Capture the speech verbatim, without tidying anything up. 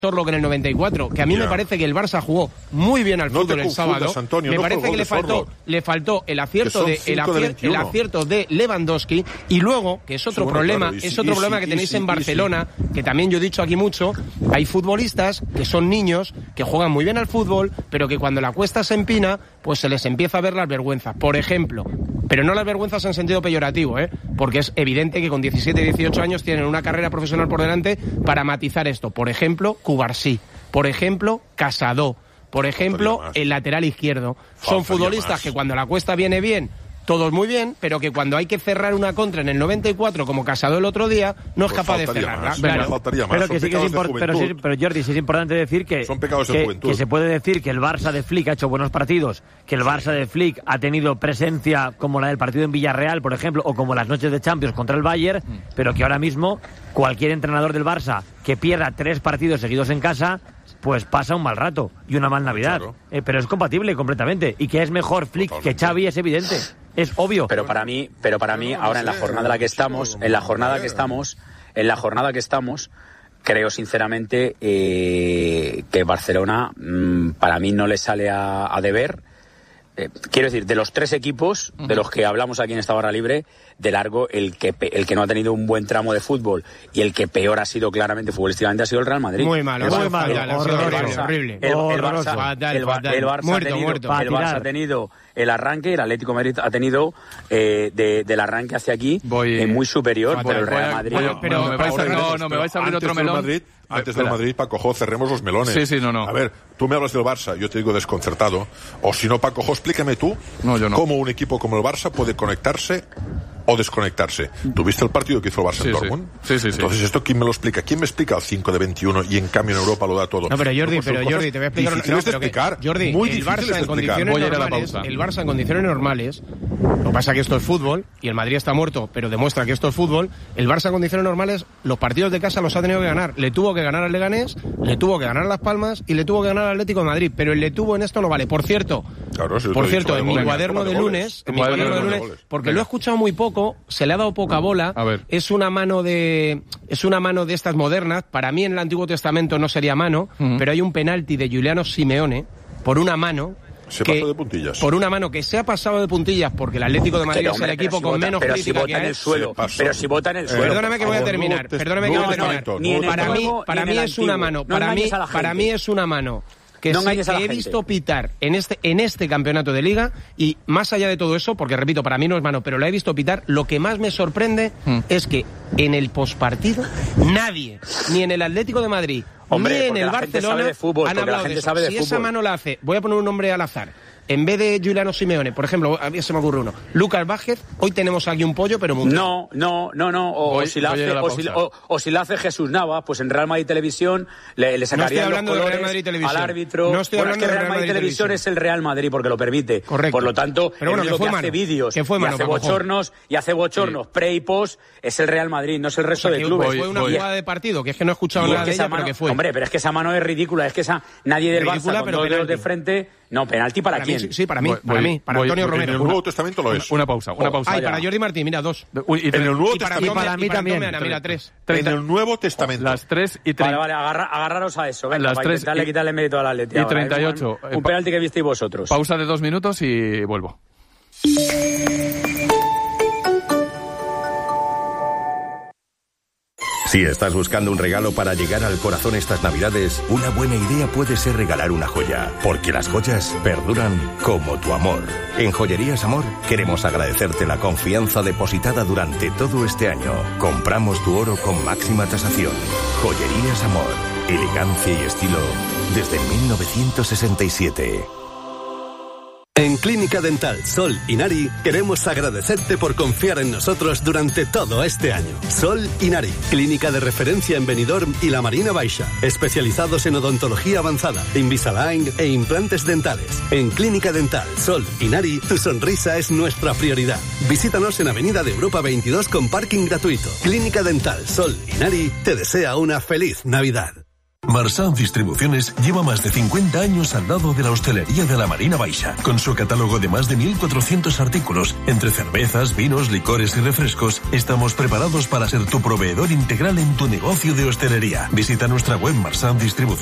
Torlo que en el noventa y cuatro, que a mí yeah. me parece que el Barça jugó muy bien al no fútbol el sábado. Antonio, me no parece que le faltó, le faltó el acierto de, el, acier, de el acierto de Lewandowski, y luego, que es otro Seguro, problema, claro, es otro easy, problema que tenéis easy, en Barcelona, easy. que también yo he dicho aquí mucho, hay futbolistas que son niños, que juegan muy bien al fútbol, pero que cuando la cuesta se empina, pues se les empieza a ver las vergüenzas. Por ejemplo, pero no las vergüenzas en sentido peyorativo, ¿eh? Porque es evidente que con diecisiete y dieciocho años tienen una carrera profesional por delante para matizar esto. Por ejemplo, Cubarsí. Por ejemplo, Casado. Por ejemplo, el lateral izquierdo. Son futbolistas más. que cuando la cuesta viene bien, todos muy bien, pero que cuando hay que cerrar una contra en el noventa y cuatro, como Casado el otro día, no es pues capaz de cerrarla. Más, claro. Faltaría más. Pero, que sí que es import- pero, sí, pero Jordi, sí es importante decir que, Son pecados de que, juventud. que se puede decir que el Barça de Flick ha hecho buenos partidos, que el Barça de Flick ha tenido presencia como la del partido en Villarreal, por ejemplo, o como las noches de Champions contra el Bayern, mm. pero que ahora mismo cualquier entrenador del Barça que pierda tres partidos seguidos en casa, pues pasa un mal rato y una mal Navidad. Claro. Eh, pero es compatible completamente. Y que es mejor Flick Totalmente. que Xavi es evidente. Es obvio. Pero para mí, pero para mí, ahora en la jornada en la que estamos, en la jornada que estamos, en la jornada que estamos, creo sinceramente eh, que Barcelona mmm, para mí no le sale a, a deber. Eh, quiero decir, de los tres equipos de los que hablamos aquí en esta barra libre, de largo el que el que no ha tenido un buen tramo de fútbol y el que peor ha sido claramente futbolísticamente ha sido el Real Madrid. Muy malo, muy malo, horrible. El Barça ha tenido el arranque, el Atlético de Madrid ha tenido eh, de, del arranque hacia aquí voy, eh, muy superior, voy, pero el Real Madrid... Voy, pero, pero, me vais a, no, no, me vais a abrir otro melón. Madrid, antes del Madrid, Paco Jo, cerremos los melones. Sí, sí, no, no. A ver, tú me hablas del Barça, yo te digo desconcertado. O si no, Paco Jo, explícame tú no, yo no. cómo un equipo como el Barça puede conectarse o desconectarse. ¿Tuviste el partido que hizo el Barça sí, en Dortmund? Sí, sí, sí. Entonces, sí. ¿esto quién me lo explica? ¿Quién me explica el cinco de veintiuno y en cambio en Europa lo da todo? No, pero Jordi, no, pero Jordi, te voy a explicar... No, de Que, Jordi, muy el Barça en condiciones voy normales, el Barça en condiciones normales, lo que pasa es que esto es fútbol y el Madrid está muerto, pero demuestra que esto es fútbol. El Barça en condiciones normales, los partidos de casa los ha tenido que ganar. Le tuvo que ganar al Leganés, le tuvo que ganar a Las Palmas y le tuvo que ganar al Atlético de Madrid, pero el le tuvo en esto no vale. Por cierto, claro, si por cierto, dicho, en mi goles, cuaderno de, de lunes, en mi cuaderno de lunes, porque Venga. lo he escuchado muy poco, se le ha dado poca bola. A ver. Es una mano de es una mano de estas modernas. Para mí en el Antiguo Testamento no sería mano, uh-huh. pero hay un penalti de Giuliano Simeone por una mano. Se que, pasó de puntillas. Por una mano que se ha pasado de puntillas porque el Atlético de Madrid pero, hombre, es el equipo si con vota, menos pero crítica si que en el suelo, Pero si vota en el suelo. Perdóname que voy a terminar. Perdóname que voy a terminar. Para mí, para mí es una mano. Para mí, para mí es una mano. Que, no sí, que he visto pitar en este en este campeonato de Liga y más allá de todo eso, porque repito, para mí no es mano, pero la he visto pitar, lo que más me sorprende mm. es que en el pospartido nadie, ni en el Atlético de Madrid, Hombre, ni en el Barcelona de fútbol, han hablado la gente de eso. Sabe de si fútbol. esa mano la hace, voy a poner un nombre al azar, en vez de Giuliano Simeone, por ejemplo, a mí se me ocurre uno, Lucas Vázquez, hoy tenemos aquí un pollo, pero mucho. No, no, no, no, o, voy, si, la hace, o, si, o, o si la hace Jesús Nava, pues en Real Madrid Televisión le, le sacarían no los colores al árbitro. No estoy bueno, hablando es que de Real Madrid Televisión, Televisión es el Real Madrid porque lo permite. Correcto. Por lo tanto, pero bueno, el que, fue que mano. hace vídeos que fue mano, y hace bochornos, y hace bochornos sí. pre y post, es el Real Madrid, no es el resto o sea, de clubes. Fue, fue una voy. jugada de partido, que es que no he escuchado nada de ella, mano, pero que fue. Hombre, pero es que esa mano es ridícula, es que esa nadie del Barça con dos dedos de frente... No, penalti para, para quién. Mí, sí, para mí, voy, para voy, mí, para voy, Antonio voy, Romero. En el Nuevo Testamento lo es. Una pausa, una pausa. Ah, y para Jordi Martí, mira, dos. Y, y, en el Nuevo y para Testamento. Tome, y para mí y para también. Tome, mira, tres. En el Nuevo Testamento. Las tres y treinta. Vale, vale, agarra, agarraros a eso. Venga, las para tres intentarle y, quitarle mérito al Atleti. Y treinta y ocho. Un, un penalti que visteis vosotros. Pausa de dos minutos y vuelvo. Si estás buscando un regalo para llegar al corazón estas Navidades, una buena idea puede ser regalar una joya, porque las joyas perduran como tu amor. En Joyerías Amor queremos agradecerte la confianza depositada durante todo este año. Compramos tu oro con máxima tasación. Joyerías Amor, elegancia y estilo desde mil novecientos sesenta y siete. En Clínica Dental Sol Inari queremos agradecerte por confiar en nosotros durante todo este año. Sol Inari, clínica de referencia en Benidorm y la Marina Baixa, especializados en odontología avanzada, Invisalign e implantes dentales. En Clínica Dental Sol Inari, tu sonrisa es nuestra prioridad. Visítanos en Avenida de Europa veintidós con parking gratuito. Clínica Dental Sol Inari te desea una feliz Navidad. Marsan Distribuciones lleva más de cincuenta años al lado de la hostelería de la Marina Baixa, con su catálogo de más de mil cuatrocientos artículos, entre cervezas, vinos, licores y refrescos. Estamos preparados para ser tu proveedor integral en tu negocio de hostelería. Visita nuestra web Marsan Distribuciones.